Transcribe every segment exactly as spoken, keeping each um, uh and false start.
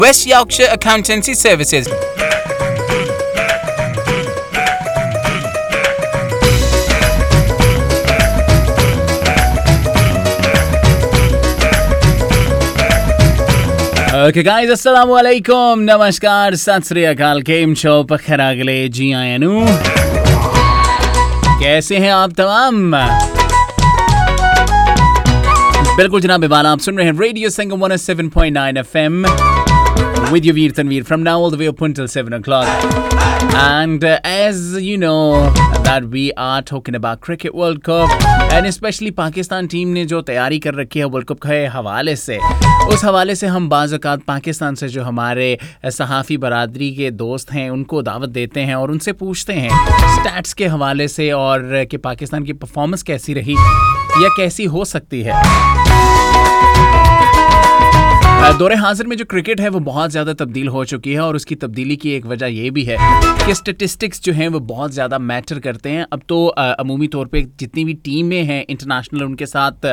West Yorkshire Accountancy Services. Okay guys, assalamu alaikum, namaskar, sat sri akal, केम छो, पखर अगले जी आया नू। कैसे हैं आप तमाम? बिल्कुल जनाब इबाला, आप सुन रहे हैं radio Sangam one oh seven point nine F M with your Veer Tanveer from now all the way up until seven o'clock. And uh, as you know that we are talking about Cricket World Cup and especially Pakistan team ने जो तैयारी कर रखी है world cup के हवाले से, उस हवाले से हम बाज़ औक़ात पाकिस्तान से जो हमारे सहाफ़ी बरादरी के दोस्त हैं उनको दावत देते हैं और उनसे पूछते हैं स्टैट्स के हवाले से और कि पाकिस्तान की परफॉर्मेंस कैसी रही या कैसी हो सकती है। दौरे हाजिर में जो क्रिकेट है वो बहुत ज़्यादा तब्दील हो चुकी है और उसकी तब्दीली की एक वजह ये भी है कि स्टैटिस्टिक्स जो हैं वो बहुत ज़्यादा मैटर करते हैं। अब तो अमूमी तौर पे जितनी भी टीमें हैं इंटरनेशनल, उनके साथ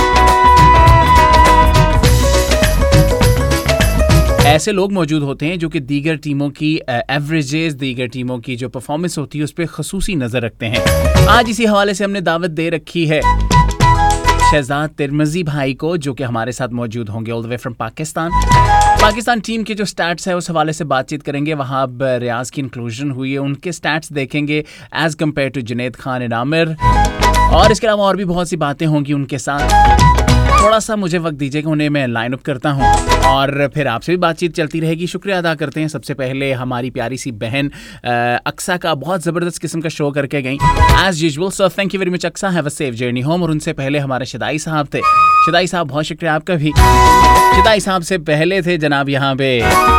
ऐसे लोग मौजूद होते हैं जो कि दीगर टीमों की एवरेजेस, दीगर टीमों की जो परफॉर्मेंस होती है उस पर खसूसी नज़र रखते हैं। आज इसी हवाले से हमने दावत दे रखी है शहजाद तिरमिज़ी भाई को, जो कि हमारे साथ मौजूद होंगे all the way from Pakistan. Pakistan team के जो स्टैट्स है उस हवाले से बातचीत करेंगे। वहाँ अब रियाज की इंक्लूजन हुई है, उनके स्टैट्स देखेंगे as compared to Junaid Khan and Aamir, और इसके अलावा और भी बहुत सी बातें होंगी उनके साथ। थोड़ा सा मुझे वक्त दीजिएगा, उन्हें मैं लाइन अप करता हूँ और फिर आपसे भी बातचीत चलती रहेगी। शुक्रिया अदा करते हैं सबसे पहले हमारी प्यारी सी बहन अक्सा का, बहुत ज़बरदस्त किस्म का शो करके गई as usual. So thank you very much Aqsa, have a safe journey home. और उनसे पहले हमारे शदाई साहब थे। शदाई साहब बहुत शुक्रिया आपका भी। शदाई साहब से पहले थे जनाब यहाँ पे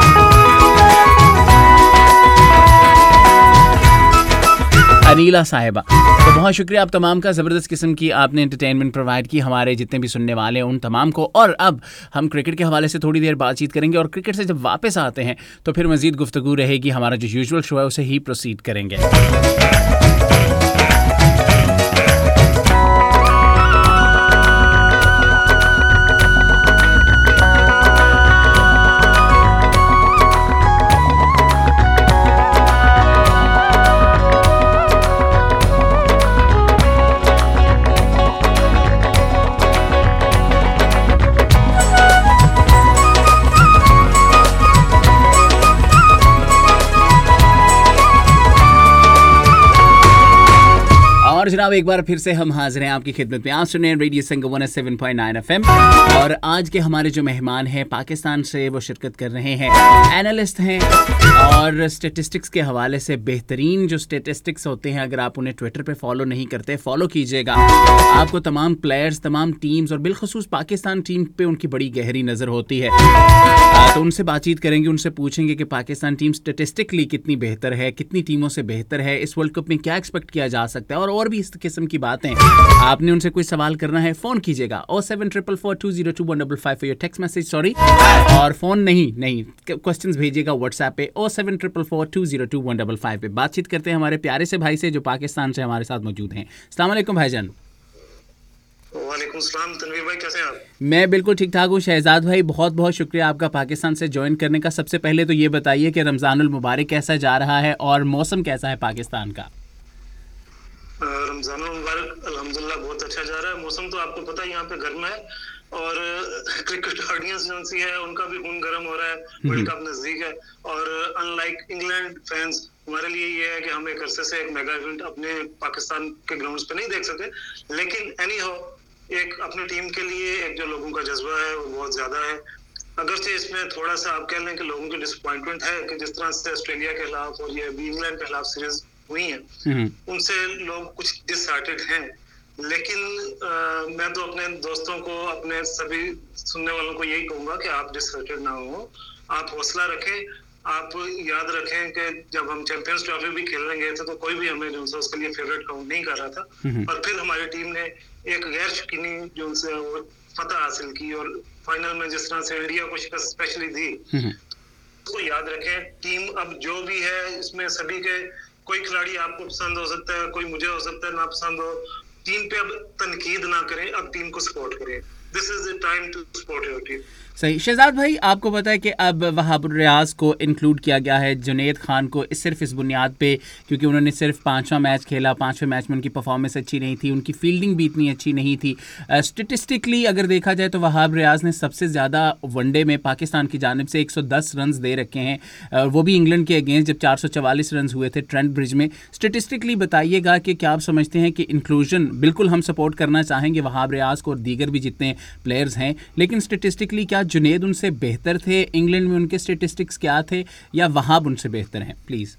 अनीला साहिबा। तो बहुत शुक्रिया आप तमाम का, ज़बरदस्त किस्म की आपने एंटरटेनमेंट प्रोवाइड की हमारे जितने भी सुनने वाले हैं उन तमाम को। और अब हम क्रिकेट के हवाले से थोड़ी देर बातचीत करेंगे और क्रिकेट से जब वापस आते हैं तो फिर मज़ीद गुफ्तगू रहेगी। हमारा जो यूजुअल शो है उसे ही प्रोसीड करेंगे। और जनाब एक बार फिर से हम हाजिर हैं आपकी खिदमत में। आप सुन रहे हैं radio Sangam one oh seven point nine F M और आज के हमारे जो मेहमान हैं पाकिस्तान से, वो शिरकत कर रहे हैं, एनालिस्ट हैं और स्टैटिस्टिक्स के हवाले से बेहतरीन जो स्टैटिस्टिक्स होते हैं, अगर आप उन्हें ट्विटर पे फॉलो नहीं करते फॉलो कीजिएगा। आपको तमाम प्लेयर्स, तमाम टीम्स और बिलखसूस पाकिस्तान टीम पे उनकी बड़ी गहरी नज़र होती है। तो उनसे बातचीत करेंगे, उनसे पूछेंगे कि पाकिस्तान टीम स्टैटिस्टिकली कितनी बेहतर है, कितनी टीमों से बेहतर है, इस वर्ल्ड कप में क्या एक्सपेक्ट किया जा सकता है और और भी इस किस्म की बातें। आपने उनसे कोई सवाल करना है फ़ोन कीजिएगा oh seven four four four two zero two one five five for your text message, sorry, और फ़ोन नहीं नहीं क्वेश्चंस भेजिएगा व्हाट्सएप पे oh seven four four four two zero two one five five पे। बातचीत करते हैं हमारे प्यारे से भाई से जो पाकिस्तान से हमारे साथ मौजूद हैं। अस्सलाम वालेकुम भाईजान। वालेकुम सलाम तनवीर भाई, कैसे हैं आप? मैं बिल्कुल ठीक ठाक हूँ। शहजाद भाई बहुत बहुत शुक्रिया आपका पाकिस्तान से ज्वाइन करने का। सबसे पहले तो ये बताइए कि रमज़ानुल मुबारक कैसा जा रहा है और मौसम कैसा है पाकिस्तान का? रमज़ानुल मुबारक अल्हम्दुलिल्लाह बहुत अच्छा जा रहा है। मौसम तो आपको पता है यहाँ पे गर्म है और क्रिकेट ऑडियंस जो सी है उनका भी खून गर्म हो रहा है, वर्ल्ड कप नजदीक है और अनलाइक इंग्लैंड फैंस हमारे लिए ये है कि हम एक अरसे से एक मेगा इवेंट अपने पाकिस्तान के ग्राउंड्स पे नहीं देख सकते, लेकिन एनी हाउ एक अपनी टीम के लिए एक जो लोगों का जज्बा है वो बहुत ज्यादा है। अगरचे इसमें थोड़ा सा आप कह लें कि लोगों की डिसअपॉइंटमेंट है कि जिस तरह से ऑस्ट्रेलिया के खिलाफ और ये अभी इंग्लैंड के खिलाफ सीरीज हुई है उनसे लोग कुछ डिसहार्टेड हैं, लेकिन आ, मैं तो अपने दोस्तों को, अपने सभी सुनने वालों को यही कहूंगा कि आप डिसहार्टेड ना हो, आप हौसला रखें। आप याद रखें कि जब हम चैंपियंस ट्रॉफी भी खेलने गए थे तो कोई भी हमें जो उसके लिए फेवरेट काउंट नहीं कर रहा था और फिर हमारी टीम ने एक गैर शकीनी जो उनसे फतह हासिल की और फाइनल में जिस तरह से इंडिया को शिकस्त स्पेशली दी, तो याद रखें टीम अब जो भी है इसमें सभी के, कोई खिलाड़ी आपको पसंद हो सकता है, कोई मुझे हो सकता है ना पसंद हो, टीम पे अब तनकीद ना करें, अब टीम को सपोर्ट करें। This is the time to support your team. सही। शहजाद भाई, आपको पता है कि अब वहाब रियाज को इंक्लूड किया गया है, जुनैद खान को, इस सिर्फ इस बुनियाद पे क्योंकि उन्होंने सिर्फ पांचवा मैच खेला, पांचवें मैच में उनकी परफॉर्मेंस अच्छी नहीं थी, उनकी फील्डिंग भी इतनी अच्छी नहीं थी। स्टेटिस्टिकली अगर देखा जाए तो वहाब रियाज ने सबसे ज़्यादा वनडे में पाकिस्तान की जानिब से एक सौ दस रन दे रखे हैं, uh, वो भी इंग्लैंड के अगेंस्ट जब चार सौ चवालीस रन हुए थे ट्रेंट ब्रिज में। स्टेटिस्टिकली बताइएगा कि क्या आप समझते हैं कि इंक्लूजन, बिल्कुल हम सपोर्ट करना चाहेंगे वहाब रियाज को और दीगर भी जितने प्लेयर्स हैं, लेकिन स्टेटिस्टिकली क्या जुनैद उनसे बेहतर थे? इंग्लैंड में उनके स्टेटिस्टिक्स क्या थे या वहाब उनसे बेहतर हैं? प्लीज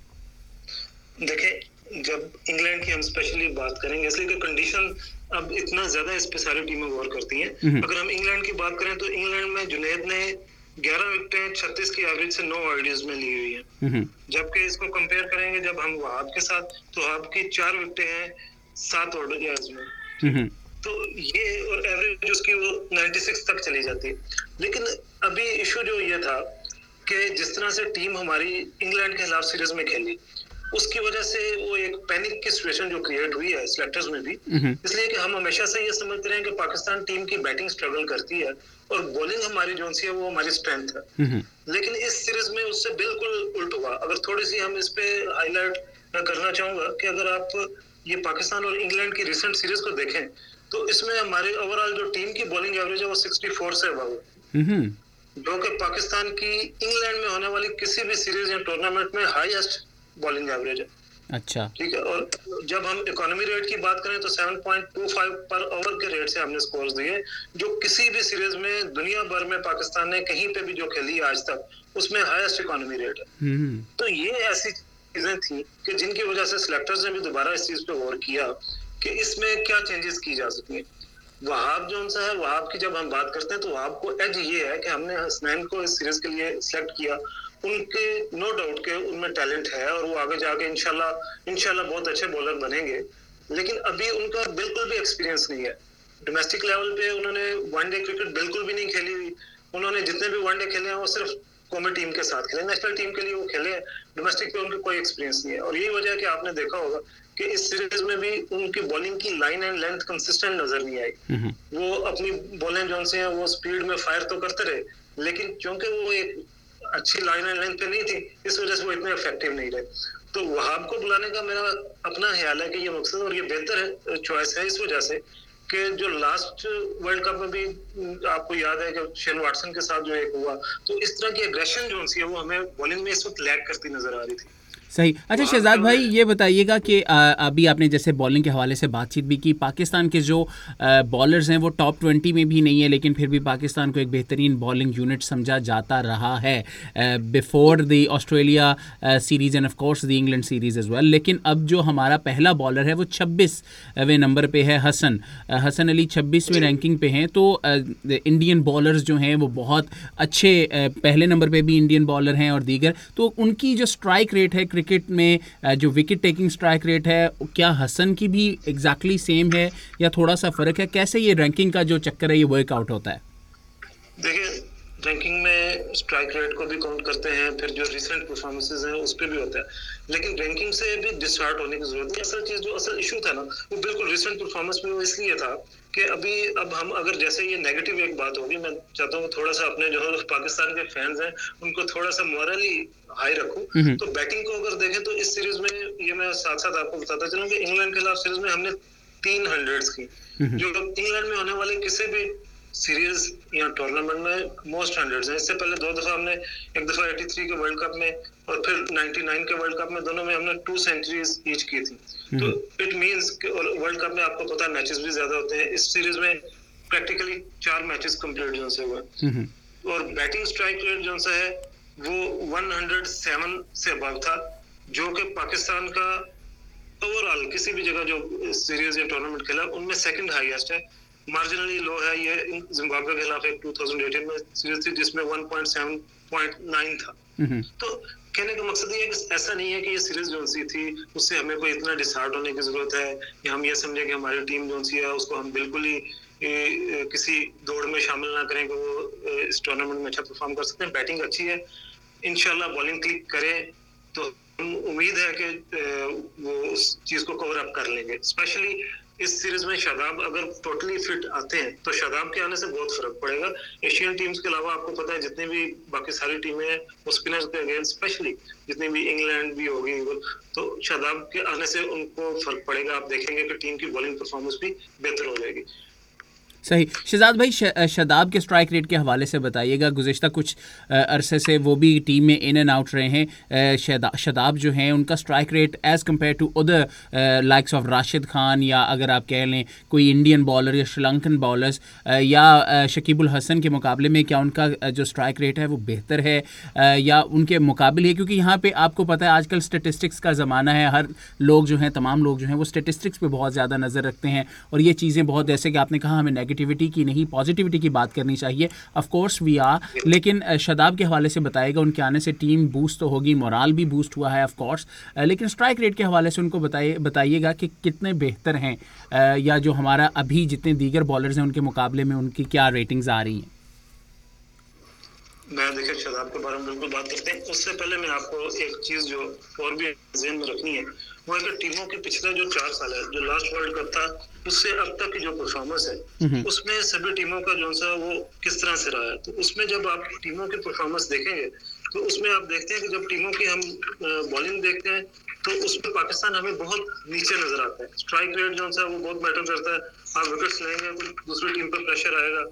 देखिए, जब इंग्लैंड की हम स्पेशली बात करेंगे, इसलिए कि कंडीशन अब इतना ज्यादा इस पे सारी टीमें गौर करती हैं। अगर हम इंग्लैंड की बात करें तो इंग्लैंड में जुनैद ने ग्यारह विकेटें छत्तीस की एवरेज से नौ आईडीज में ली हुई है, जबकि इसको कंपेयर करेंगे जब हम वहाब के साथ, तो आपकी चार विकेटें हैं सात ओडीआईज में, तो ये और एवरेज उसकी वो छियानवे तक चली जाती है। लेकिन अभी इशू जो ये था कि जिस तरह से टीम हमारी इंग्लैंड के खिलाफ सीरीज में खेली, उसकी वजह से वो एक पैनिक की सिचुएशन जो क्रिएट हुई है सिलेक्टर्स में भी, इसलिए कि हम हमेशा से ये समझते रहे हैं कि पाकिस्तान टीम की बैटिंग स्ट्रगल करती है और बॉलिंग हमारी जो सी है वो हमारी स्ट्रेंथ है। लेकिन इस सीरीज में उससे बिल्कुल उल्ट हुआ। अगर थोड़ी सी हम इस पे हाईलाइट मैं करना चाहूंगा कि अगर आप ये पाकिस्तान और इंग्लैंड की रिसेंट सीरीज को देखें तो इसमें हमारे ओवरऑल जो टीम की बॉलिंग एवरेज है वो चौंसठ से अबव है, जो कि पाकिस्तान की इंग्लैंड में होने वाली किसी भी सीरीज या टूर्नामेंट में हाईएस्ट बॉलिंग एवरेज है। अच्छा, ठीक है। और जब हम इकोनॉमी रेट की बात करें तो सात पॉइंट दो पाँच पर ओवर के रेट से हमने स्कोर्स दिए, जो किसी भी सीरीज में दुनिया भर में पाकिस्तान ने कहीं पे भी जो खेली आज तक उसमें हाईएस्ट इकोनॉमी रेट है। तो ये ऐसी चीजें थी कि जिनकी वजह से सिलेक्टर्स ने भी दोबारा इस चीज पे गौर किया कि इसमें क्या चेंजेस की जा सकती हैं। वहाब जो सा है, वहाब की जब हम बात करते हैं तो वहाब को एज ये है कि हमने हसनैन को इस सीरीज के लिए सिलेक्ट किया। उनके नो डाउट के उनमें टैलेंट है और वो आगे जाके इंशाल्लाह इंशाल्लाह बहुत अच्छे बॉलर बनेंगे, लेकिन अभी उनका बिल्कुल भी एक्सपीरियंस नहीं है। डोमेस्टिक लेवल पे उन्होंने वनडे क्रिकेट बिल्कुल भी नहीं खेली हुई। उन्होंने जितने भी वनडे खेले हैं वो सिर्फ कौमी टीम के साथ खेले, नेशनल टीम के लिए वो खेले, डोमेस्टिक पे उनका कोई एक्सपीरियंस नहीं है। और यही वजह है कि आपने देखा होगा कि इस सीरीज में भी उनकी बॉलिंग की लाइन एंड लेंथ कंसिस्टेंट नजर नहीं आई। वो अपनी बॉलिंग जो से वो स्पीड में फायर तो करते रहे, लेकिन क्योंकि वो एक अच्छी लाइन एंड लेंथ पे नहीं थी, इस वजह से वो इतने इफेक्टिव नहीं रहे। तो वहाब को बुलाने का मेरा अपना ख्याल है कि ये मकसद और ये बेहतर चॉइस है इस वजह से कि जो लास्ट वर्ल्ड कप में भी आपको याद है कि शेन वाटसन के साथ जो एक हुआ, तो इस तरह की एग्रेशन जो सी है वो हमें बॉलिंग में इस वक्त लैग करती नजर आ रही थी। सही। अच्छा शहजाद भाई, ये बताइएगा कि अभी आपने जैसे बॉलिंग के हवाले से बातचीत भी की, पाकिस्तान के जो बॉलर्स हैं वो टॉप ट्वेंटी में भी नहीं है, लेकिन फिर भी पाकिस्तान को एक बेहतरीन बॉलिंग यूनिट समझा जाता रहा है before the Australia series and of course the England series as well. लेकिन अब जो हमारा पहला बॉलर है वो छब्बीसवें नंबर पे है, हसन हसन अली छब्बीसवें रैंकिंग पे हैं। तो इंडियन बॉलर्स जो हैं वो बहुत अच्छे, पहले नंबर पे भी इंडियन बॉलर हैं और दीगर, तो उनकी जो स्ट्राइक रेट है क्रिकेट में, जो विकेट टेकिंग स्ट्राइक रेट है, क्या हसन की भी एग्जैक्टली सेम है या थोड़ा सा फर्क है? कैसे ये रैंकिंग का जो चक्कर है ये वर्कआउट होता है? देखिए, रैंकिंग में स्ट्राइक रेट को भी काउंट करते हैं, फिर जो रिसेंट परफॉर्मेंसेस हैं उस पर भी होता है, लेकिन रैंकिंग से भी डिस्टार्ट होने की जरूरत नहीं। असल चीज जो असल इशू था ना वो बिल्कुल रिसेंट परफॉर्मेंस में वो इसलिए था कि अभी अब हम अगर जैसे ये नेगेटिव एक बात होगी, मैं चाहता हूँ थोड़ा सा अपने जो पाकिस्तान के फैंस हैं उनको थोड़ा सा मॉरली हाई रखूं। तो बैटिंग को अगर देखें तो इस सीरीज में ये मैं साथ साथ आपको बताता चलूं कि इंग्लैंड के खिलाफ सीरीज में हमने तीन हंड्रेड्स की, जो इंग्लैंड में होने वाले किसी भी सीरीज या टूर्नामेंट में मोस्ट हंड्रेड्स हैं। इससे पहले दो दफा हमने, एक दफा तिरासी के वर्ल्ड कप में और फिर निन्यानवे के वर्ल्ड कप में, दोनों में हमने टू सेंचुरीज ईच की थी। तो इट मींस कि और वर्ल्ड कप में आपको पता है मैचेस भी ज्यादा होते हैं, इस सीरीज में प्रैक्टिकली चार मैचेस कंप्लीट जो से हुए और बैटिंग स्ट्राइक रेट जो सा है वो एक सौ सात से अबव था, जो कि पाकिस्तान का ओवरऑल किसी भी जगह जो सीरीज या टूर्नामेंट खेला उनमें सेकंड हाईएस्ट है। मार्जिनली लो है ये जिम्बाब्वे के खिलाफ एक दो हज़ार अठारह में सीरीज थी जिसमें एक पॉइंट सात पॉइंट नौ था। तो कहने का मकसद ये है कि ऐसा नहीं है कि ये सीरीज जो सी थी उससे हमें कोई इतना डिसहार्ट होने की जरूरत है या हम ये समझे कि हमारी टीम जो सी है उसको हम बिल्कुल ही ए, किसी दौड़ में शामिल ना करें कि वो इस टूर्नामेंट में अच्छा परफॉर्म कर सकते हैं। बैटिंग अच्छी है, इंशाल्लाह बॉलिंग क्लिक करे तो उम्मीद है कि वो उस चीज को कवर अप कर लेंगे। स्पेशली इस सीरीज में शादाब अगर टोटली फिट आते हैं तो शादाब के आने से बहुत फर्क पड़ेगा। एशियन टीम्स के अलावा आपको पता है जितनी भी बाकी सारी टीमें हैं वो स्पिनर्स के अगेंस्ट, स्पेशली जितनी भी इंग्लैंड भी होगी, तो शादाब के आने से उनको फर्क पड़ेगा। आप देखेंगे कि टीम की बॉलिंग परफॉर्मेंस भी बेहतर हो जाएगी। सही। शहजाद भाई, शादाब के स्ट्राइक रेट के हवाले से बताइएगा। गुज़िश्ता कुछ अरसे से वो भी टीम में इन एंड आउट रहे हैं। शादाब जो हैं उनका strike rate as compared to other likes of Rashid Khan, या अगर आप कह लें कोई इंडियन बॉलर या श्रीलंकन बॉलर्स या शकीबुल हसन के मुकाबले में, क्या उनका जो स्ट्राइक रेट है वो बेहतर है या उनके मुकाबले है? क्योंकि यहाँ पे आपको पता है आजकल स्टेटिस्टिक्स का ज़माना है, हर लोग जो हैं, तमाम लोग जो हैं वो स्टेटिस्टिक्स पे बहुत ज़्यादा नज़र रखते हैं, और ये चीज़ें बहुत, जैसे कि आपने कहा, हमें नेगेटिविटी की नहीं पॉजिटिविटी की बात करनी चाहिए। ऑफ कोर्स वी आर, लेकिन शादाब के हवाले से बताएगा, उनके आने से टीम बूस्ट तो होगी, मोराल भी बूस्ट हुआ है ऑफ कोर्स, लेकिन स्ट्राइक रेट के हवाले से उनको बताइए बताइएगा कि कितने बेहतर हैं, या जो हमारा अभी जितने दीगर बॉलर्स हैं उनके मुकाबले में उनकी क्या रेटिंग्स आ रही हैं। मैं देखिए शादाब के बारे में बिल्कुल बात करते हैं, उससे पहले मैं आपको एक चीज जो और भी ज़हन में रखनी है वो है कि टीमों के पिछले जो चार साल है, जो लास्ट वर्ल्ड कप था, उससे अब तक की जो परफॉर्मेंस है उसमें सभी टीमों का जो सा वो किस तरह से रहा है। तो उसमें जब आप टीमों की परफॉर्मेंस देखेंगे तो उसमें आप देखते हैं कि जब टीमों की हम बॉलिंग देखते हैं तो उसमें पाकिस्तान हमें बहुत नीचे नजर आता है। स्ट्राइक रेट जो सा वो बहुत मैटर करता है। आप विकेट्स लेंगे तो दूसरी टीम पर प्रेशर आएगा,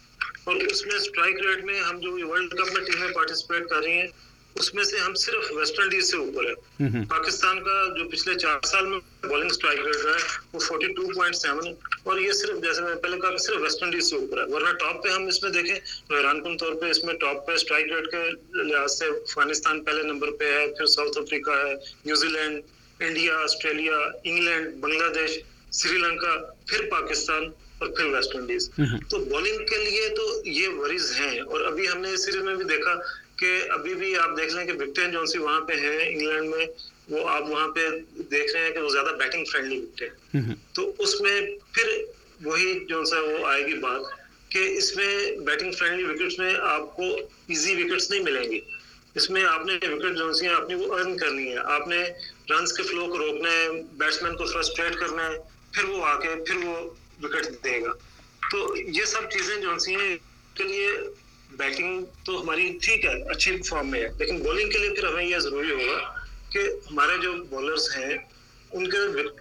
और उसमें स्ट्राइक रेट में हम जो वर्ल्ड कप में टीमें पार्टिसिपेट कर रही हैं उसमें से हम सिर्फ वेस्ट इंडीज से ऊपर है। पाकिस्तान का जो पिछले चार साल में बॉलिंग स्ट्राइक रेट रहा है वो बयालीस पॉइंट सात है, और ये सिर्फ, जैसे मैं पहले कहा, सिर्फ वेस्ट इंडीज से ऊपर है। वरना टॉप पे हम इसमें देखें तो हैरानकुन तौर पे इसमें टॉप पे स्ट्राइक रेट के लिहाज से अफगानिस्तान पहले नंबर पे है, फिर साउथ अफ्रीका है, New Zealand, India, Australia, England, Bangladesh, Sri Lanka, फिर पाकिस्तान और फिर वेस्ट इंडीज। तो बॉलिंग के लिए तो ये वरीज हैं, और अभी हमने इस सीरीज में भी देखा कि अभी भी आप देख लें कि विकेटें जो सी वहां पे हैं इंग्लैंड में, वो आप वहां पे देख रहे हैं कि वो ज्यादा बैटिंग फ्रेंडली विकेटें। तो उसमें फिर वही जो सा वो आएगी बात कि इसमें बैटिंग फ्रेंडली विकेट्स में आपको इजी विकेट्स नहीं मिलेंगी। इसमें आपने विकेट जो सी अपनी वो अर्न करनी है, आपने रन्स के फ्लो को रोकना है, बैट्समैन को फ्रस्ट्रेट करना है, फिर वो आके फिर वो विकेट देगा। तो ये सब चीजें जो सी हैं के लिए बैटिंग तो हमारी ठीक है, अच्छी फॉर्म में है, लेकिन बॉलिंग के लिए फिर हमें यह जरूरी होगा कि हमारे जो बॉलर्स हैं उनके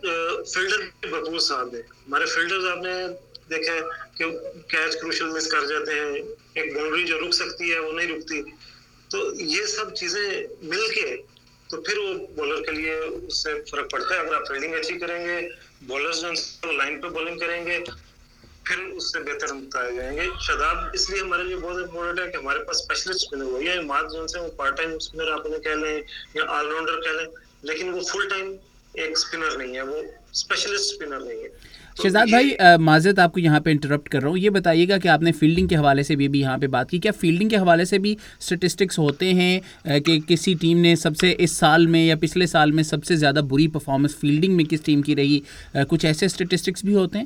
फील्डर भरपूर साथ दें। हमारे फील्डर्स आपने देखा है कि कैच क्रूशल मिस कर जाते हैं, एक बाउंड्री जो रुक सकती है वो नहीं रुकती। तो ये सब चीजें मिलके तो फिर वो बॉलर के लिए उससे फर्क पड़ता है। अगर आप फील्डिंग अच्छी करेंगे, बॉलर्स जो लाइन पे बॉलिंग करेंगे, फिर उससे बेहतर बताए जाएंगे। शादाब इसलिए हमारे लिए बहुत इंपॉर्टेंट है कि हमारे पास स्पेशलिस्ट स्पिनर हो, या इमाद जो है वो पार्ट टाइम स्पिनर आप उन्हें कह लें या ऑलराउंडर कह लें, लेकिन वो फुल टाइम एक स्पिनर नहीं है, वो स्पेशलिस्ट स्पिनर नहीं है। तो शहजाद भाई, माजरत आपको यहाँ पे इंटरप्ट कर रहा हूँ, ये बताइएगा कि आपने फील्डिंग के हवाले से भी भी यहाँ पे बात की, क्या फील्डिंग के हवाले से भी स्टेटिस्टिक्स होते हैं कि किसी टीम ने सबसे इस साल में या पिछले साल में सबसे ज़्यादा बुरी परफॉर्मेंस फील्डिंग में किस टीम की रही, कुछ ऐसे स्टेटिस्टिक्स भी होते हैं?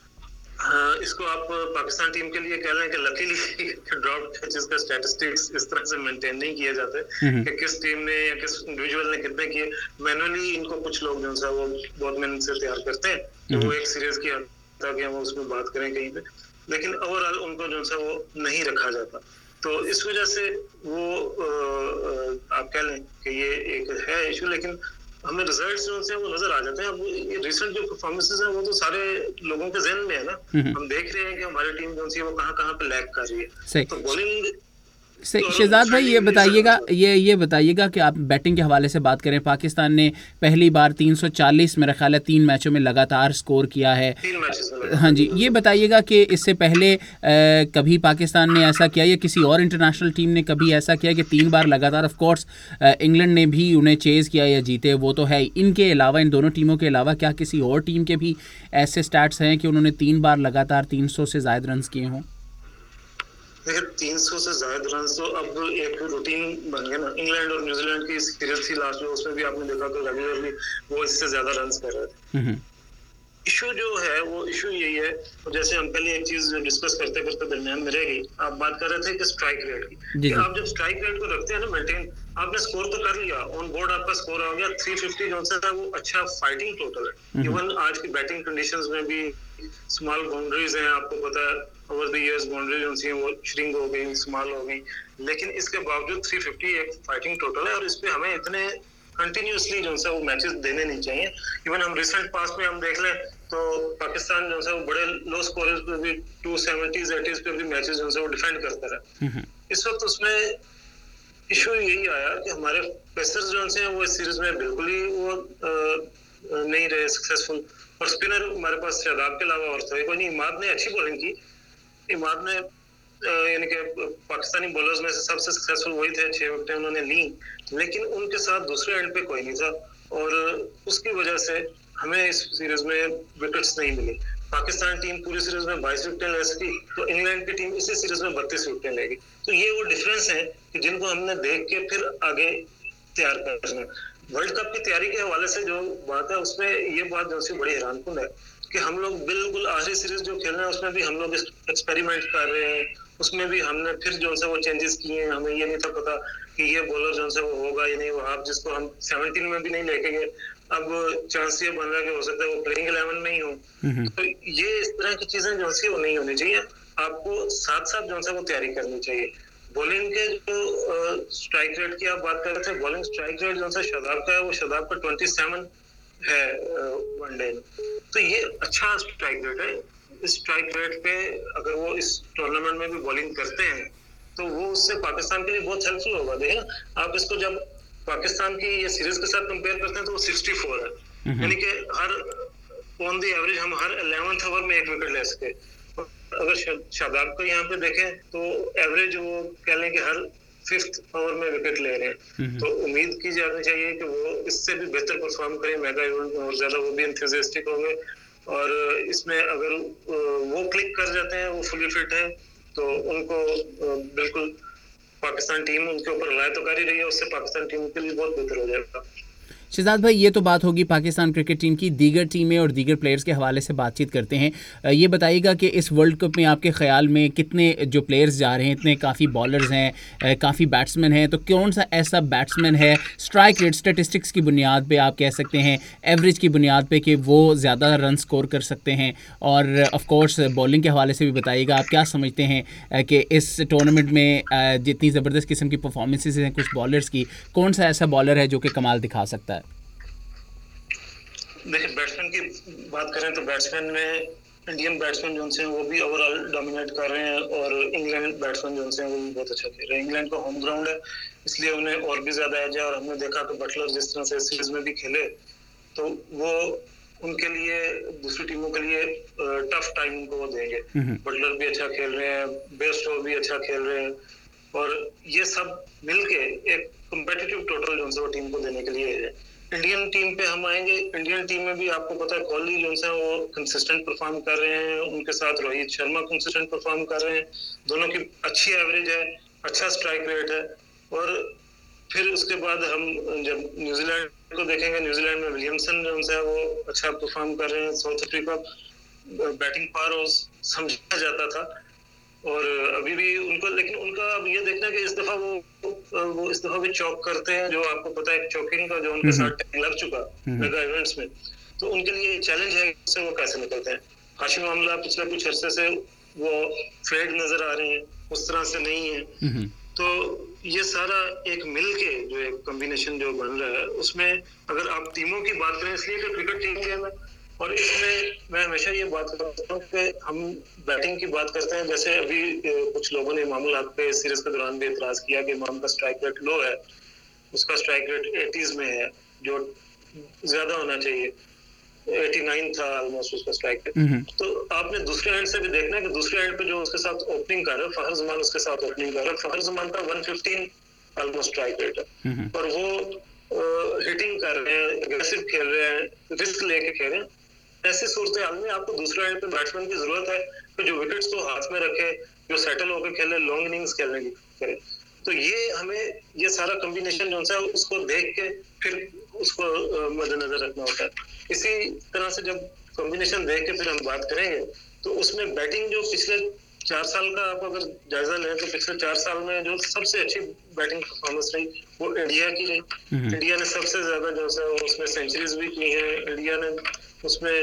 हाँ, इसको आप पाकिस्तान टीम के लिए कह लें कि लकीली ड्रॉप कैचेस का स्टैटिस्टिक्स इस तरह से मेंटेन नहीं किया जाता है कि किस टीम ने या किस इंडिविजुअल ने कितने किए। मैनुअली इनको कुछ लोग जो है वो बहुत मेहनत से तैयार करते हैं कि वो एक सीरीज की ताकि हम उसमें बात करें कहीं पे, लेकिन ओवरऑल उनको जो है वो नहीं रखा जाता। तो इस वजह से वो आ, आप कह लें कि ये एक है इशू, लेकिन हमें रिजल्ट्स जो से वो नजर आ जाते हैं। अब ये रिसेंट जो परफॉर्मेंसेस हैं वो तो सारे लोगों के ज़हन में है ना, हम देख रहे हैं कि हमारी टीम जो सी वो कहाँ कहाँ पे लैग कर रही है। तो बॉलिंग शहजाद भाई, ये बताइएगा ये ये बताइएगा कि आप बैटिंग के हवाले से बात करें, पाकिस्तान ने पहली बार तीन सौ चालीस मेरा ख्याल है तीन मैचों में लगातार स्कोर किया है। हाँ जी, ये बताइएगा कि इससे पहले आ, कभी पाकिस्तान ने ऐसा किया या किसी और इंटरनेशनल टीम ने कभी ऐसा किया कि तीन बार लगातार? ऑफ कोर्स इंग्लैंड ने भी उन्हें चेज़ किया या जीते, वो तो है। इनके अलावा, इन दोनों टीमों के अलावा, क्या किसी और टीम के भी ऐसे स्टैट्स हैं कि उन्होंने तीन बार लगातार तीन सौ से ज़ायद रन किए हों? देखिए, तीन सौ से ज्यादा रन तो अब एक रूटीन बन गया ना। इंग्लैंड और न्यूजीलैंड की सीरीज थी लास्ट में, उसमें भी आपने देखा तो रेगुलरली वो इससे ज्यादा रन कर रहे थे। इशू जो है वो इशू यही है, जैसे हम पहले एक चीज डिस्कस करते करते दरमियान में रह गई, आप बात कर रहे थे कि स्ट्राइक रेट की, जी कि जी। आप जब स्ट्राइक रेट को रखते हैं ना मेंटेन, आपने स्कोर तो कर लिया ऑन बोर्ड, आपका स्कोर आ गया थ्री फिफ्टी जो सा था, वो अच्छा फाइटिंग टोटल है। हम्म इवन आज की बैटिंग कंडीशंस में भी स्मॉल बाउंड्रीज हैं, आपको पता है ओवर द इयर्स बाउंड्रीज जो सी वो श्रिंक हो गई, स्मॉल हो गई, लेकिन इसके बावजूद थ्री फिफ्टी एक फाइटिंग टोटल है, और इस पे हमें इतने कंटिन्यूसली जो सा वो मैचेस देने नहीं चाहिए। इवन हम रिसेंट पास में हम देख लें तो पाकिस्तान जो है वो बड़े लो स्कोरेज पे भी टू सेवेंटीज एटीज पे भी मैचेस जो है वो डिफेंड करता रहा। हम्म इस वक्त उसमें इशू यही आया कि हमारे पेसर्स जो हैं वो इस सीरीज में बिल्कुल ही वो आ, नहीं रहे सक्सेसफुल, और स्पिनर हमारे पास शादाब के अलावा और थे कोई नहीं। इमाद ने अच्छी बॉलिंग की, इमाद ने यानी कि पाकिस्तानी बॉलर्स में से सबसे सक्सेसफुल वही थे, छह विकेटें उन्होंने ली, लेकिन उनके साथ दूसरे एंड पे कोई नहीं था, और उसकी वजह से हमें इस सीरीज में विकेट्स नहीं मिली। पाकिस्तान टीम पूरी सीरीज में बाईस विकेटें ले सकी, तो इंग्लैंड की टीम इसी सीरीज में बत्तीस विकेटें लेगी। तो ये वो डिफरेंस है कि जिनको हमने देख के फिर आगे तैयार करना। वर्ल्ड कप की तैयारी के हवाले से जो बात है उसमें ये बात जो सी बड़ी हैरानकुन है कि हम लोग बिल्कुल आखिरी सीरीज जो खेल रहे हैं उसमें भी हम लोग एक्सपेरिमेंट कर रहे हैं, उसमें भी हमने फिर जो है वो चेंजेस किए हैं। हमें ये नहीं था पता कि ये बॉलर जो है वो होगा या नहीं, वो आप जिसको हम सेवनटीन में भी नहीं लेके गए, अब चांस ये बन रहा है कि हो सकता है वो प्लेइंग इलेवन में ही हो। तो ये इस तरह की चीजें जो है वो नहीं होनी चाहिए, आपको साथ साथ जो है वो तैयारी करनी चाहिए। बॉलिंग के जो स्ट्राइक रेट की आप बात कर रहे थे, बॉलिंग स्ट्राइक रेट जो है शादाब का है, वो शादाब का ट्वेंटी सेवन है वनडे, तो ये अच्छा स्ट्राइक रेट है। इस स्ट्राइक रेट पे अगर वो इस टूर्नामेंट में भी बॉलिंग करते हैं तो वो उससे पाकिस्तान के लिए बहुत हेल्पफुल होगा। देखिए ना आप इसको जब पाकिस्तान की ये सीरीज के साथ कंपेयर करते हैं तो वो सिक्सटी फोर है, यानी कि हर ऑन द एवरेज हम हर इलेवेंथ ओवर में एक विकेट ले सके। अगर शादाब को यहाँ पे देखें तो एवरेज वो कह लें कि हर फिफ्थ ओवर में विकेट ले रहे हैं, तो उम्मीद की जानी चाहिए कि वो इससे भी बेहतर परफॉर्म करें मेगा इवेंट में, और ज्यादा वो भी एंथुसियास्टिक होंगे। और इसमें अगर वो क्लिक कर जाते हैं, वो फुली फिट है, तो उनको बिल्कुल पाकिस्तान टीम उनके ऊपर रिलाय तो कर ही रही है, उससे पाकिस्तान टीम के लिए बहुत बेहतर हो जाएगा। शहजाद भाई, ये तो बात होगी पाकिस्तान क्रिकेट टीम की। दीगर टीमें और दीगर प्लेयर्स के हवाले से बातचीत करते हैं। ये बताइएगा कि इस वर्ल्ड कप में आपके ख्याल में कितने जो प्लेयर्स जा रहे हैं, इतने काफ़ी बॉलर्स हैं, काफ़ी बैट्समैन हैं, तो कौन सा ऐसा बैट्समैन है स्ट्राइक रेट स्टेटिस्टिक्स की बुनियाद पे आप कह सकते हैं, एवरेज की बुनियाद पे, कि वो ज़्यादा रन स्कोर कर सकते हैं? और ऑफ कोर्स बॉलिंग के हवाले से भी बताइएगा, आप क्या समझते हैं कि इस टूर्नामेंट में जितनी ज़बरदस्त किस्म की परफॉर्मेंसेज हैं कुछ बॉलर्स की, कौन सा ऐसा बॉलर है जो कि कमाल दिखा सकता है? देखिए बैट्समैन की बात करें तो बैट्समैन में इंडियन बैट्समैन जो हैं वो भी ओवरऑल डोमिनेट कर रहे हैं, और इंग्लैंड बैट्समैन जो हैं वो भी बहुत अच्छा खेल रहे हैं। इंग्लैंड का होम ग्राउंड है इसलिए उन्हें और भी ज्यादा एज है, और हमने देखा कि बटलर जिस तरह से सीरीज में भी खेले तो वो उनके लिए दूसरी टीमों के लिए टफ टाइम उनको वो देंगे। बटलर भी अच्छा खेल रहे हैं, बेस्टो भी अच्छा खेल रहे हैं, और ये सब मिलके एक कम्पिटिटिव टोटल जो है वो टीम को देने के लिए है। इंडियन टीम पे हम आएंगे, इंडियन टीम में भी आपको पता है कोहली जो है वो कंसिस्टेंट परफॉर्म कर रहे हैं, उनके साथ रोहित शर्मा कंसिस्टेंट परफॉर्म कर रहे हैं, दोनों की अच्छी एवरेज है, अच्छा स्ट्राइक रेट है। और फिर उसके बाद हम जब न्यूजीलैंड को देखेंगे, न्यूजीलैंड में विलियमसन जो है वो अच्छा परफॉर्म कर रहे हैं। साउथ अफ्रीका बैटिंग पावर समझा जाता था, और अभी भी उनको, लेकिन उनका अब ये देखना कि इस दफा वो वो इस दफा भी चौक करते हैं, जो आपको पता है चौकिंग का जो उनके साथ लग चुका मेगा इवेंट्स में, तो उनके लिए चैलेंज है उससे वो कैसे निकलते हैं। हाशिम आमला पिछले कुछ अरसे से वो फेड नजर आ रहे हैं, उस तरह से नहीं है। तो ये सारा एक मिल के जो एक कॉम्बिनेशन जो बन रहा है, उसमें अगर आप टीमों की बात करें, इसलिए कि क्रिकेट टीम गेम है, और इसमें मैं हमेशा ये बात करता हूँ कि हम बैटिंग की बात करते हैं। जैसे अभी कुछ लोगों ने इमामुल हक पे सीरीज के दौरान भी एतराज किया कि इमाम का स्ट्राइक रेट लो है, उसका स्ट्राइक रेट एटीज में है, जो ज्यादा होना चाहिए, नवासी था ऑलमोस्ट उसका स्ट्राइक रेट। तो आपने दूसरे एंड से भी देखना है कि दूसरे एंड पे जो उसके साथ ओपनिंग कर रहे हैं, फखर जमान उसके साथ ओपनिंग कर रहे हैं, फखर जमान का one fifteen almost strike rate है, और वो हिटिंग कर रहे हैं, एग्रेसिव खेल रहे हैं, रिस्क लेके खेल रहे हैं। ऐसी सूरत हाल में आपको दूसरे एंड पे बैट्समैन की जरूरत है कि जो विकेट्स को हाथ में रखे, जो सेटल होकर खेले, लॉन्ग इनिंग्स खेलने की करे। तो ये हमें ये सारा कॉम्बिनेशन जो है उसको देख के फिर उसको मद्देनजर रखना होता है। इसी तरह से जब कॉम्बिनेशन देख के फिर हम बात करेंगे। तो उसमें बैटिंग जो पिछले चार साल का आप अगर जायजा लें तो पिछले चार साल में जो सबसे अच्छी बैटिंग परफॉर्मेंस रही वो इंडिया की रही। इंडिया ने सबसे ज्यादा जो है उसमें सेंचुरीज भी की है। इंडिया ने उसमें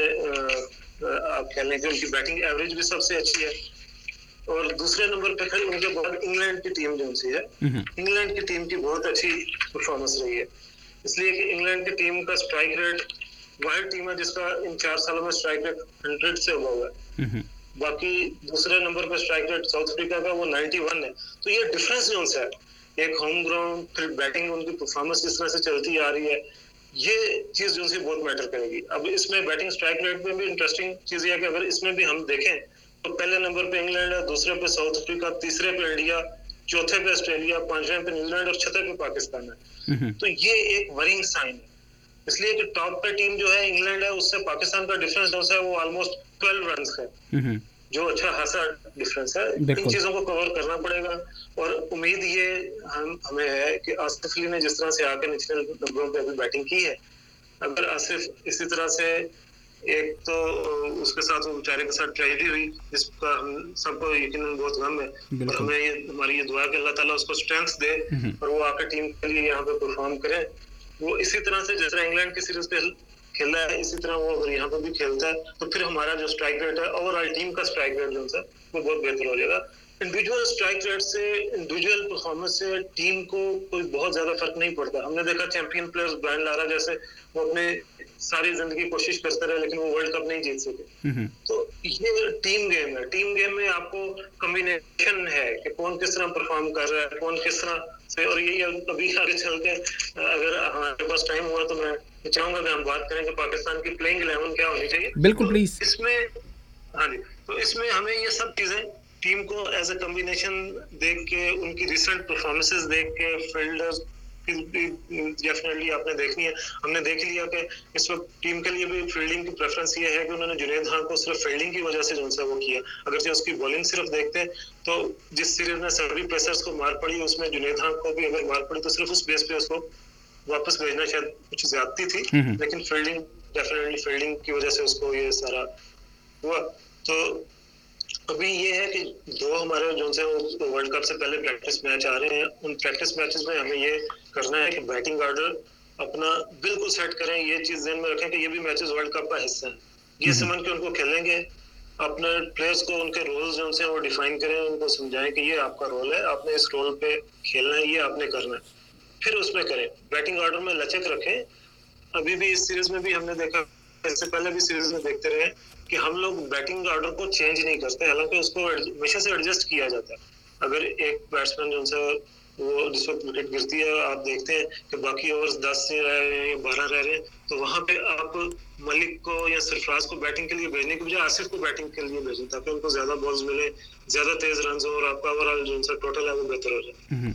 आप कह लें कि उनकी बैटिंग एवरेज भी सबसे अच्छी है। और दूसरे नंबर पे फिर उनके बाद इंग्लैंड की टीम जो सी है, इंग्लैंड की टीम की बहुत अच्छी परफॉर्मेंस रही है, इसलिए कि इंग्लैंड की टीम का स्ट्राइक रेट वही टीम है जिसका इन चार सालों में स्ट्राइक रेट हंड्रेड से अबव है। बाकी दूसरे नंबर पर स्ट्राइक रेट साउथ अफ्रीका का वो इक्यानवे है। तो ये डिफरेंस जो है, एक होम ग्राउंड फिर बैटिंग उनकी परफॉर्मेंस जिस तरह से चलती आ रही है, ये चीज जो है बहुत मैटर करेगी। अब इसमें बैटिंग स्ट्राइक रेट में भी इंटरेस्टिंग चीज है कि अगर इसमें भी हम देखें तो पहले नंबर पे इंग्लैंड है, दूसरे पे साउथ अफ्रीका, तीसरे पे इंडिया, चौथे पे ऑस्ट्रेलिया, पांचवें पे न्यूजीलैंड और छठे पे पाकिस्तान है। तो ये एक वरिंग साइन है, इसलिए कि टॉप पे टीम जो है इंग्लैंड है, उससे पाकिस्तान का डिफरेंस जो है वो ऑलमोस्ट ट्वेल्व रन है, जो अच्छा खासा डिफरेंस है। इन चीजों को कवर करना पड़ेगा और उम्मीद ये हम हमें है कि आसिफ अली ने जिस तरह से आके नेशनल नंबरों पे अभी बैटिंग की है, अगर आसिफ इसी तरह से, एक तो उसके साथ वो बेचारे के साथ ट्रेजेडी हुई जिसका हम सबको यकीनन बहुत गम है, और हमें ये हमारी ये दुआ है कि अल्लाह ताला उसको स्ट्रेंथ दे और वो आकर टीम के लिए यहाँ पे परफॉर्म करे। वो इसी तरह से जैसे इंग्लैंड की सीरीज पे खेला है इसी तरह वो अगर यहाँ पे भी खेलता है तो फिर हमारा जो स्ट्राइक रेट है, ओवरऑल टीम का स्ट्राइक रेट जो है वो बहुत बेहतर हो जाएगा। इंडिविजुअल स्ट्राइक रेट से, इंडिविजुअल परफॉर्मेंस से टीम को कोई बहुत ज्यादा फर्क नहीं पड़ता। हमने देखा चैंपियन प्लेयर्स ब्रायन लारा जैसे, वो अपने सारी जिंदगी कोशिश करते रहे लेकिन वो वर्ल्ड कप नहीं जीत सके। तो ये टीम गेम है, टीम गेम में आपको कॉम्बिनेशन है कि कौन किस तरह परफॉर्म कर रहा है, कौन किस तरह से, और ये अभी आगे चल के अगर हमारे पास टाइम हुआ तो मैं चाहूंगा कि हम बात करें कि पाकिस्तान की प्लेइंग इलेवन क्या होनी चाहिए। बिल्कुल प्लीज। तो इसमें हाँ जी, तो इसमें हमें ये सब चीजें टीम को एज ए कॉम्बिनेशन देख के, उनकी रिसेंट परफॉर्मेंसेस देख के, फील्डर्स डेफिनेटली आपने देखनी है। हमने देख लिया कि इस वक्त टीम के लिए भी फील्डिंग की प्रेफरेंस ये है कि उन्होंने जुनैद खान को सिर्फ फील्डिंग की वजह से जो है वो किया। अगर से उसकी बॉलिंग सिर्फ देखते हैं तो जिस सीरीज में सभी पेसर्स को मार पड़ी उसमें जुनैद खान को भी अगर मार पड़ी तो सिर्फ उस बेस पे उसको वापस भेजना शायद कुछ ज्यादती थी, लेकिन फील्डिंग डेफिनेटली फील्डिंग की वजह से उसको ये सारा हुआ। तो अभी ये है कि दो हमारे जो से वर्ल्ड कप से पहले प्रैक्टिस मैच आ रहे हैं, उन प्रैक्टिस मैचेस में हमें ये करना है कि बैटिंग ऑर्डर अपना बिल्कुल सेट करें। ये चीज ध्यान में रखें कि ये भी मैचेस वर्ल्ड कप का हिस्सा है, ये समझ के उनको खेलेंगे, अपने प्लेयर्स को उनके रोल्स जो से वो डिफाइन करें, उनको समझाएं कि ये आपका रोल है, आपने इस रोल पे खेलना है, ये आपने करना है, फिर उसमें करें। बैटिंग ऑर्डर में लचक रखें। अभी भी इस सीरीज में भी हमने देखा, इससे पहले भी सीरीज में देखते रहे कि हम लोग बैटिंग ऑर्डर को चेंज नहीं करते, हालांकि उसको हमेशा से एडजस्ट किया जाता है। अगर एक बैट्समैन जो है वो जिस वक्त विकेट गिरती है, आप देखते हैं कि बाकी ओवर्स दस से रह रहे हैं या बारह रह रहे हैं, तो वहां पे आप मलिक को या सरफराज को बैटिंग के लिए भेजने की बजाय आसिफ को बैटिंग के लिए भेजें ताकि उनको ज्यादा बॉल्स मिले, ज्यादा तेज रन हो और आपका ओवरऑल जो है टोटल है वो बेहतर हो जाए।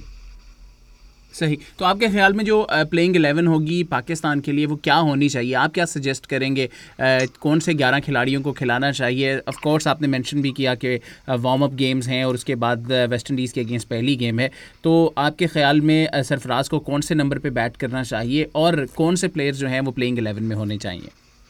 सही। तो आपके ख्याल में जो प्लेइंग इलेवन होगी पाकिस्तान के लिए वो क्या होनी चाहिए? आप क्या सजेस्ट करेंगे? आ, कौन से ग्यारह खिलाड़ियों को खिलाना चाहिए? ऑफ कोर्स आपने मेंशन भी किया कि वार्म अप गेम्स हैं और उसके बाद वेस्ट इंडीज़ के अगेंस्ट पहली गेम है, तो आपके ख्याल में सरफराज को कौन से नंबर पे बैट करना चाहिए और कौन से प्लेयर्स जो हैं वो प्लेइंग इलेवन में होने चाहिए?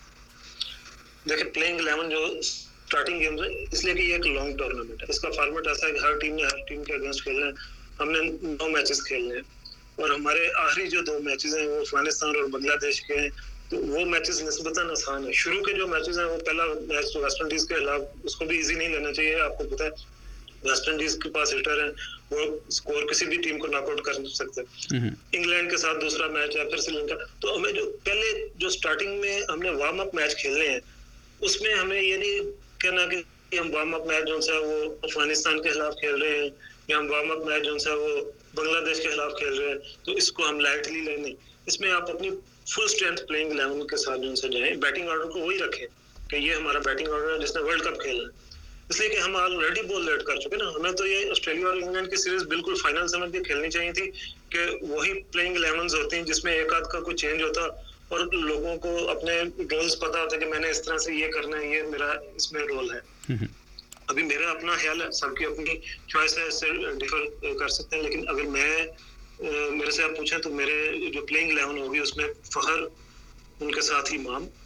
देखिए, प्लेइंग इलेवन जो स्टार्टिंग गेम्स है, इसलिए कि ये एक लॉन्ग टूर्नामेंट है, इसका फॉर्मेट ऐसा है कि हर टीम ने हर टीम के अगेंस्ट खेलना है। हमने नौ मैचेस खेलने हैं और हमारे आखिरी जो दो मैचेस हैं वो अफगानिस्तान और बांग्लादेश के हैं, तो वो मैचेस निस्बतन आसान है। शुरू के जो मैचेस हैं वो पहला मैच तो वेस्ट इंडीज के खिलाफ, उसको भी इजी नहीं लेना चाहिए। आपको पता है वेस्ट इंडीज के पास हिटर है, वो स्कोर किसी भी टीम को नॉकआउट कर सकते हैं। इंग्लैंड के साथ दूसरा मैच है, फिर श्रीलंका। तो हमें जो पहले जो स्टार्टिंग में हमने वार्म अप मैच खेलने हैं, उसमें हमें ये नहीं कहना कि हम वार्म अप मैच जो है वो अफगानिस्तान के खिलाफ खेल रहे हैं या हम वार्म अप मैच जो है वो बांग्लादेश के खिलाफ खेल रहे हैं, तो इसको हम लाइटली लेने। इसमें आप अपनी फुल स्ट्रेंथ प्लेइंग इलेवन के साथ जो से जाएं, बैटिंग ऑर्डर को वही रखें कि ये हमारा बैटिंग ऑर्डर है जिसने वर्ल्ड कप खेलना है। इसलिए कि हम ऑलरेडी बहुत लेट कर चुके ना, हमें तो ये ऑस्ट्रेलिया और इंग्लैंड की सीरीज बिल्कुल फाइनल समझ के खेलनी चाहिए थी कि वही प्लेइंग इलेवन होती हैं जिसमें एक आध का कोई चेंज होता और लोगों को अपने रोल्स पता होता कि मैंने इस तरह से ये करना है, ये मेरा इसमें रोल है। अभी मेरा अपना ख्याल है, सबकी अपनी चॉइस है, इससे डिफर कर सकते हैं, लेकिन अगर मैं मेरे से आप पूछें तो मेरे जो प्लेइंग इलेवन होगी उसमें फहर, उनके साथ ही इमाम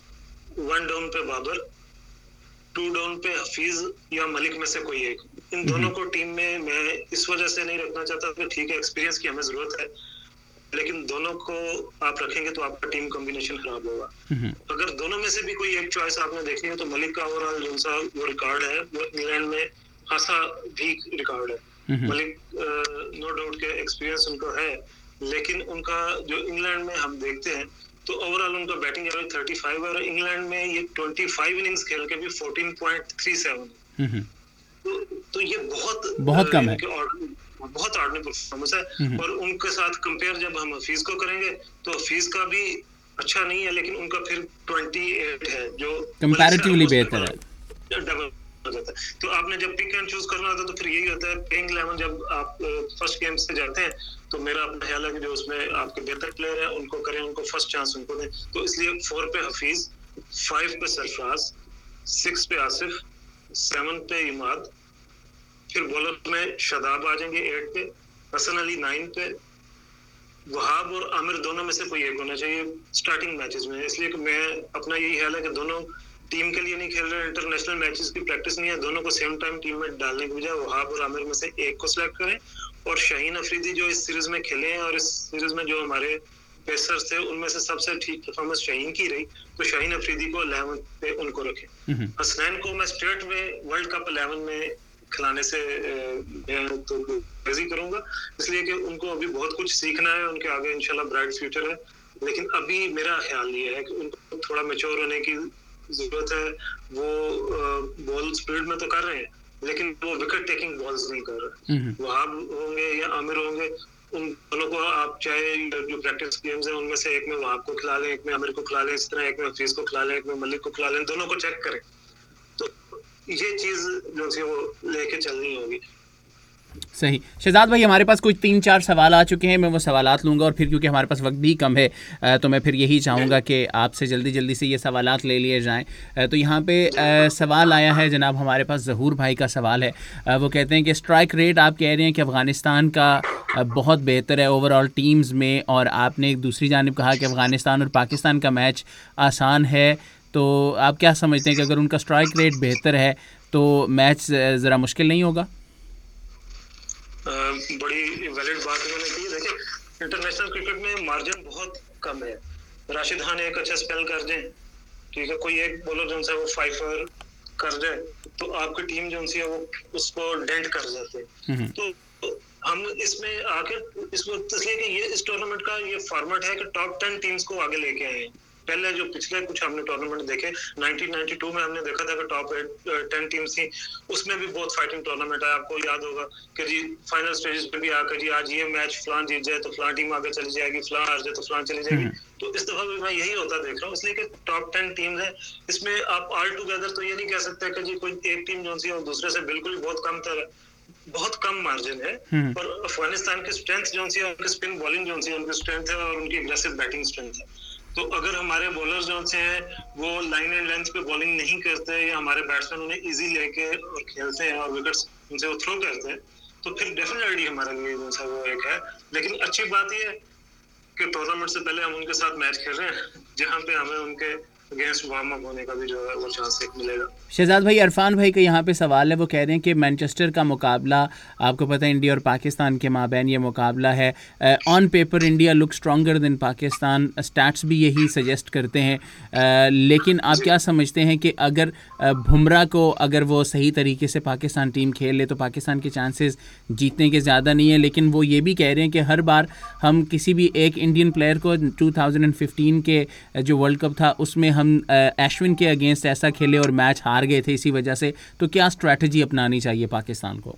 वन डाउन पे बाबर, टू डाउन पे हफीज या मलिक में से कोई एक। इन दोनों को टीम में मैं इस वजह से नहीं रखना चाहता कि ठीक है एक्सपीरियंस की हमें जरूरत है, लेकिन दोनों को आप रखेंगे तो आपका टीम कॉम्बिनेशन खराब होगा। अगर दोनों में से भी कोई एक चॉइस आपने देखनी है तो मलिक का ओवरऑल जो सा वो रिकॉर्ड है वो इंग्लैंड में खासा वीक रिकॉर्ड है। मलिक नो डाउट के एक्सपीरियंस उनको है, लेकिन उनका जो इंग्लैंड में हम देखते हैं तो ओवरऑल उनका बैटिंग एवरेज पैंतीस है और इंग्लैंड में ये पच्चीस इनिंग्स खेल के भी चौदह पॉइंट तीन सात है। तो, तो ये बहुत बहुत कम है, बहुत ऑर्डिनरी परफॉर्मेंस है। और उनके साथ कंपेयर जब हम हफीज को करेंगे तो हफीज का भी अच्छा नहीं है, लेकिन उनका फिर अट्ठाईस है जो कंपैरेटिवली बेहतर है, डबल हो जाता है। तो आपने जब पिक एंड चूज करना होता है तो फिर यही होता है प्लेइंग इलेवन जब आप फर्स्ट गेम से जाते हैं तो मेरा अपना ख्याल है कि जो उसमें आपके बेहतर प्लेयर हैं उनको करें, उनको फर्स्ट चांस उनको दें। तो इसलिए फोर पे हफीज, फाइव पे सरफराज, सिक्स पे आसिफ, सेवन पे इमाद, फिर बॉलर में शादाब आ जाएंगे एट पे, हसन अली नाइन पे, वहाब और आमिर दोनों में से कोई एक होना चाहिए स्टार्टिंग मैचेस में। इसलिए कि मैं अपना यही ख्याल है कि दोनों टीम के लिए नहीं खेल रहे, इंटरनेशनल मैचेस की प्रैक्टिस नहीं है, दोनों को सेम टाइम टीम में डालने के बजाय वहाब और आमिर में से एक को सिलेक्ट करें। और शाहीन अफरीदी जो इस सीरीज में खेले हैं और इस सीरीज में जो हमारे पेसर्स थे उनमें से सबसे ठीक परफॉर्मेंस शाहीन की रही, तो शाहीन अफरीदी को इलेवन पे उनको रखें। हसनैन को मैं स्ट्रेट में वर्ल्ड कप इलेवन में खिलाने से मैं तो रेजी करूंगा, इसलिए कि उनको अभी बहुत कुछ सीखना है, उनके आगे इंशाल्लाह ब्राइट फ्यूचर है। लेकिन अभी मेरा ख्याल ये है कि उनको थोड़ा मैच्योर होने की जरूरत है। वो बॉल स्पीड में तो कर रहे हैं लेकिन वो विकेट टेकिंग बॉल्स नहीं कर रहे। वहाब होंगे या आमिर होंगे, उन दोनों को आप चाहे जो प्रैक्टिस गेम्स हैं उनमें से एक में वहाब को खिला लें, एक में आमिर को खिला लें, इस तरह एक में हफीज को खिला लें, एक में मलिक को खिला लें, दोनों को चेक करें। तो ये चीज जो है वो लेके चलनी होगी। सही। शहजाद भाई, हमारे पास कुछ तीन चार सवाल आ चुके हैं, मैं वो सवालात लूँगा और फिर क्योंकि हमारे पास वक्त भी कम है तो मैं फिर यही चाहूँगा कि आपसे जल्दी जल्दी से ये सवालात ले लिए जाएं। तो यहाँ पे सवाल आया है जनाब, हमारे पास ज़हूर भाई का सवाल है। वो कहते हैं कि स्ट्राइक रेट आप कह रहे हैं कि अफ़गानिस्तान का बहुत बेहतर है ओवरऑल टीम्स में, और आपने एक दूसरी जानिब कहा कि अफ़गानिस्तान और पाकिस्तान का मैच आसान है, तो आप क्या समझते हैं कि अगर उनका स्ट्राइक रेट बेहतर है तो मैच ज़रा मुश्किल नहीं होगा? Uh, बड़ी वैलिड बात उन्होंने की। देखिए इंटरनेशनल क्रिकेट में मार्जिन बहुत कम है। राशिद खान एक अच्छा स्पेल कर जाए, ठीक है, कोई एक बॉलर जो है वो फाइफर कर जाए तो आपकी टीम जो है वो उसको डेंट कर जाते हैं। तो, तो हम इसमें आकर इसमें इसलिए कि ये इस टूर्नामेंट का ये फॉर्मेट है कि टॉप टेन टीम्स को आगे लेके आए हैं। पहले जो पिछले कुछ हमने टूर्नामेंट देखे नाइनटीन नाइंटी टू में हमने देखा था कि टॉप टेन टीम्स थी, उसमें भी बहुत फाइटिंग टूर्नामेंट है। आपको याद होगा कि जी फाइनल स्टेजेस पे भी आकर जी आज ये मैच फलां जीत जाए तो फलां टीम आगे चली जाएगी, फलां हार जाए तो फलां चली जाएगी। तो इस दफा भी मैं यही होता देख रहा हूँ, इसलिए कि टॉप टेन टीम्स है, इसमें आप ऑल टुगेदर तो ये नहीं कह सकते कि जी कोई एक टीम जो सी दूसरे से बिल्कुल बहुत कम तरह बहुत कम मार्जिन है। और अफगानिस्तान की स्ट्रेंथ जो सी उनकी स्पिन बॉलिंग जो सी उनकी स्ट्रेंथ है और उनकी एग्रेसिव बैटिंग स्ट्रेंथ है। तो अगर हमारे बॉलर जो से हैं वो लाइन एंड लेंथ पे बॉलिंग नहीं करते या हमारे बैट्समैन उन्हें इजी लेके और खेलते हैं और विकेट्स उनसे वो थ्रो करते हैं तो फिर डेफिनेटली हमारे लिए जो सा वो एक है। लेकिन अच्छी बात ये है कि टूर्नामेंट से पहले हम उनके साथ मैच खेल रहे हैं जहाँ पे हमें उनके अगेंस्ट वार्म अप होने का भी जो है वो चांस एक मिलेगा। शहजाद भाई, इरफान भाई का यहाँ पे सवाल है, वो कह रहे हैं कि मैनचेस्टर का मुकाबला, आपको पता है इंडिया और पाकिस्तान के माबैन ये मुकाबला है, on paper India look stronger than Pakistan, stats भी यही सजेस्ट करते हैं, uh, लेकिन आप क्या समझते हैं कि अगर uh, बुमराह को अगर वो सही तरीके से पाकिस्तान टीम खेल ले तो पाकिस्तान के चांसेस जीतने के ज़्यादा नहीं है, लेकिन वो ये भी कह रहे हैं कि हर बार हम किसी भी एक इंडियन प्लेयर को टू थाउजेंड फिफ्टीन के जो वर्ल्ड कप था उसमें हम अश्विन के अगेंस्ट ऐसा खेले और मैच हार गए थे इसी वजह से, तो क्या स्ट्रैटेजी अपनानी चाहिए पाकिस्तान को?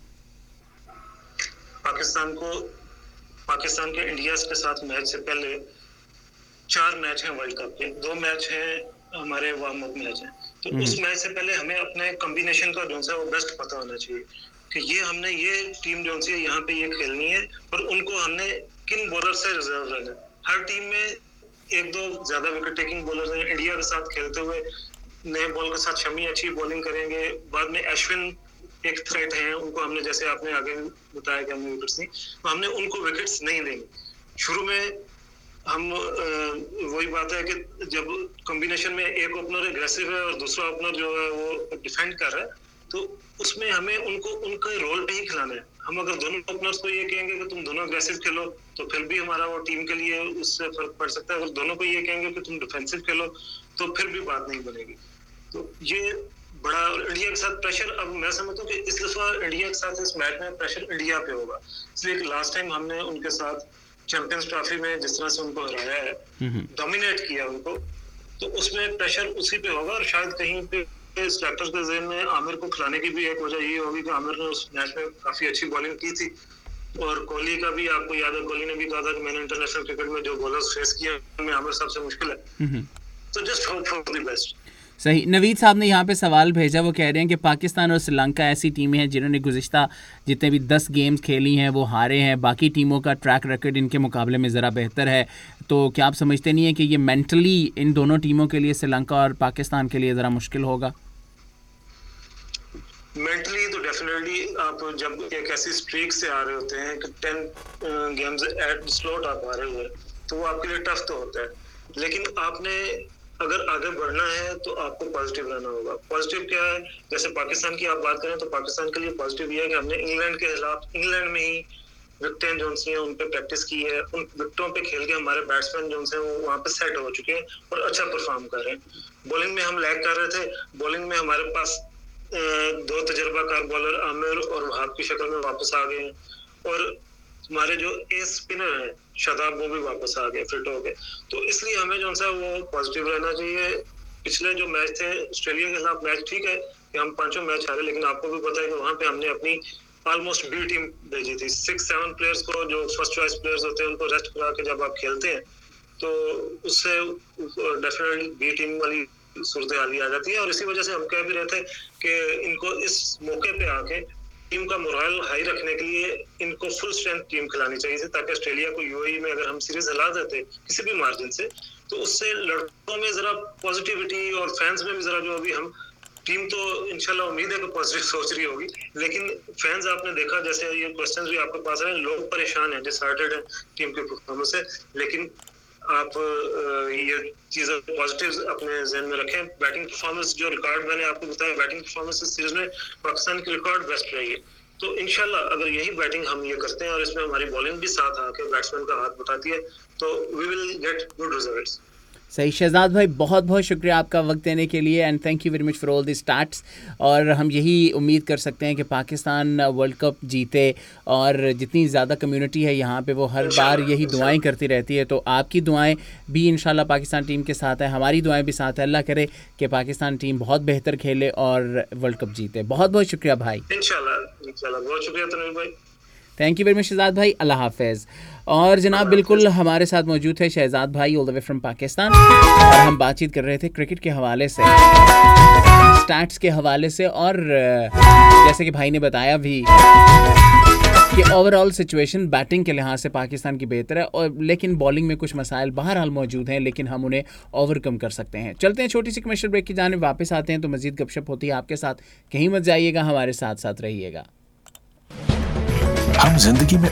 पाकिस्तान को पाकिस्तान के इंडिया के साथ मैच से पहले चार मैच हैं वर्ल्ड कप के, दो मैच हैं हमारे वार्म अप मैच हैं। तो उस मैच से पहले हमें अपने कॉम्बिनेशन का जो है वो बेस्ट पता होना चाहिए कि ये हमने ये टीम जो है यहाँ पे ये खेलनी है और उनको हमने किन बॉलर से रिजर्व रहना है। हर टीम में एक दो ज्यादा विकेट टेकिंग बॉलर हैं। इंडिया के साथ खेलते हुए नए बॉल के साथ शमी अच्छी बॉलिंग करेंगे, बाद में अश्विन एक थ्रेट है, उनको हमने जैसे आपने आगे बताया कि हमने विकेट्स नहीं, तो हमने उनको विकेट्स नहीं देंगे। शुरू में हम वही बात है कि जब कॉम्बिनेशन में एक ओपनर एग्रेसिव है और दूसरा ओपनर जो है वो डिफेंड कर रहा है, तो उसमें हमें उनको उनके रोल पे ही खिलाना है। हम अगर दोनों ओपनर्स को ये कहेंगे कि तुम दोनों अग्रेसिव खेलो, तो फिर भी हमारा वो टीम के लिए उससे फर्क पड़ सकता है। अगर दोनों को ये कहेंगे कि तुम डिफेंसिव खेलो, तो फिर भी बात नहीं बनेगी। तो ये बड़ा इंडिया के साथ प्रेशर, अब मैं समझता हूँ कि इस दफा इंडिया के साथ इस मैच में प्रेशर इंडिया पे होगा, इसलिए कि लास्ट टाइम हमने उनके साथ चैंपियंस ट्रॉफी में जिस तरह से उनको हराया है, डोमिनेट किया उनको, तो उसमें प्रेशर उसी पे होगा। और शायद कहीं पे सेलेक्टर्स के ज़हन में आमिर को खिलाने की भी एक वजह ये होगी कि आमिर ने उस मैच में काफी अच्छी बॉलिंग की थी। और कोहली का भी आपको याद है, कोहली ने भी कहा था कि मैंने इंटरनेशनल क्रिकेट में जो बॉलर्स फेस किया उनमें आमिर सबसे मुश्किल है। तो just hope for the best. सही। नवीद साहब ने यहाँ पे सवाल भेजा, वो कह रहे हैं कि पाकिस्तान और श्रीलंका ऐसी टीमें हैं जिन्होंने गुज़िश्ता जितने भी दस गेम्स खेली हैं वो हारे हैं, बाकी टीमों का ट्रैक रिकॉर्ड इनके मुकाबले में ज़रा बेहतर है। तो क्या आप समझते नहीं है कि ये मेंटली इन दोनों टीमों के लिए, श्रीलंका और पाकिस्तान के लिए ज़रा मुश्किल होगा? मेंटली तो डेफिनेटली आप जब एक ऐसी स्ट्रीक से आ रहे होते हैं कि टेन गेम्स एट स्लॉट आप आ रहे हुए, तो वो आपके लिए टफ तो होता है। लेकिन आपने अगर आगे बढ़ना है तो आपको पॉजिटिव रहना होगा। पॉजिटिव क्या है? जैसे पाकिस्तान की आप बात करें तो पाकिस्तान के लिए पॉजिटिव ये है कि हमने इंग्लैंड के खिलाफ इंग्लैंड में ही विकेटें जो सी हैं उन पे प्रैक्टिस की है, उन विकेटों पे खेल के हमारे बैट्समैन जो हैं वो वहाँ पे सेट हो चुके हैं और अच्छा परफॉर्म कर रहे हैं। बॉलिंग में हम लैग कर रहे थे, बॉलिंग में हमारे पास दो तजर्बाकार बॉलर आमिर और वहाब की शक्ल में वापस आ गए हैं, और हमारे जो एस स्पिनर है शादाब वो भी वापस आ गए, फिट हो गए। तो इसलिए हमें जो सा वो पॉजिटिव रहना चाहिए। पिछले जो मैच थे ऑस्ट्रेलिया के खिलाफ मैच, ठीक है कि हम पांचों मैच हारे, लेकिन आपको भी पता है कि वहां पे हमने अपनी ऑलमोस्ट बी टीम भेजी थी। सिक्स सेवन प्लेयर्स को, जो फर्स्ट चॉइस प्लेयर्स होते हैं, उनको रेस्ट करा के जब आप खेलते हैं तो उससे डेफिनेटली बी टीम वाली सूरत हाल आ जाती है। और इसी वजह से हम कह भी रहे थे कि इनको इस मौके पे आके टीम का मोरल हाई रखने के लिए इनको फुल स्ट्रेंथ टीम खिलानी चाहिए थी, ताकि ऑस्ट्रेलिया को यूएई में अगर हम सीरीज हिला देते किसी भी मार्जिन से, तो उससे लड़कों में जरा पॉजिटिविटी और फैंस में भी जरा जो अभी हम टीम तो इंशाल्लाह उम्मीद है कि पॉजिटिव सोच रही होगी, लेकिन फैंस आपने देखा, जैसे ये क्वेश्चंस भी आपके पास हैं, लोग परेशान हैं, डिसहार्टेड है टीम के परफॉर्मेंस से। लेकिन आप ये चीज़ें पॉजिटिव अपने जहन में रखें। बैटिंग परफॉर्मेंस जो रिकॉर्ड मैंने आपको बताया, बैटिंग परफॉर्मेंस इस सीरीज में पाकिस्तान की रिकॉर्ड बेस्ट रही है। तो इंशाल्लाह अगर यही बैटिंग हम ये करते हैं और इसमें हमारी बॉलिंग भी साथ आके बैट्समैन का हाथ बटाती है, तो we will get good results. सही। शहजाद भाई, बहुत बहुत शुक्रिया आपका वक्त देने के लिए, and thank you very much for all the starts. और हम यही उम्मीद कर सकते हैं कि पाकिस्तान वर्ल्ड कप जीते, और जितनी ज़्यादा कम्युनिटी है यहाँ पे वो हर बार यही दुआएं करती रहती है। तो आपकी दुआएं भी इंशाल्लाह पाकिस्तान टीम के साथ है, हमारी दुआएं भी साथ है। अल्लाह करे कि पाकिस्तान टीम बहुत बेहतर खेले और वर्ल्ड कप जीते। बहुत बहुत शुक्रिया भाई। इंशाल्लाह इंशाल्लाह बहुत शुक्रिया तनवीर भाई। Thank you very much Shahzad भाई। अल्लाह हाफिज़। और जनाब बिल्कुल हमारे साथ मौजूद है शहजाद भाई all the way from Pakistan, और हम बातचीत कर रहे थे क्रिकेट के हवाले से, स्टैट्स के हवाले से, और जैसे कि भाई ने बताया भी कि ओवरऑल सिचुएशन बैटिंग के लिहाज से पाकिस्तान की बेहतर है, और लेकिन बॉलिंग में कुछ मसाइल बहरहाल मौजूद हैं, लेकिन हम उन्हें ओवरकम कर सकते हैं। चलते हैं छोटी सी कमर्शियल ब्रेक की जानिब, वापस आते हैं तो मज़ीद गपशप होती है आपके साथ। कहीं मत जाइएगा, हमारे साथ साथ रहिएगा। हम जिंदगी में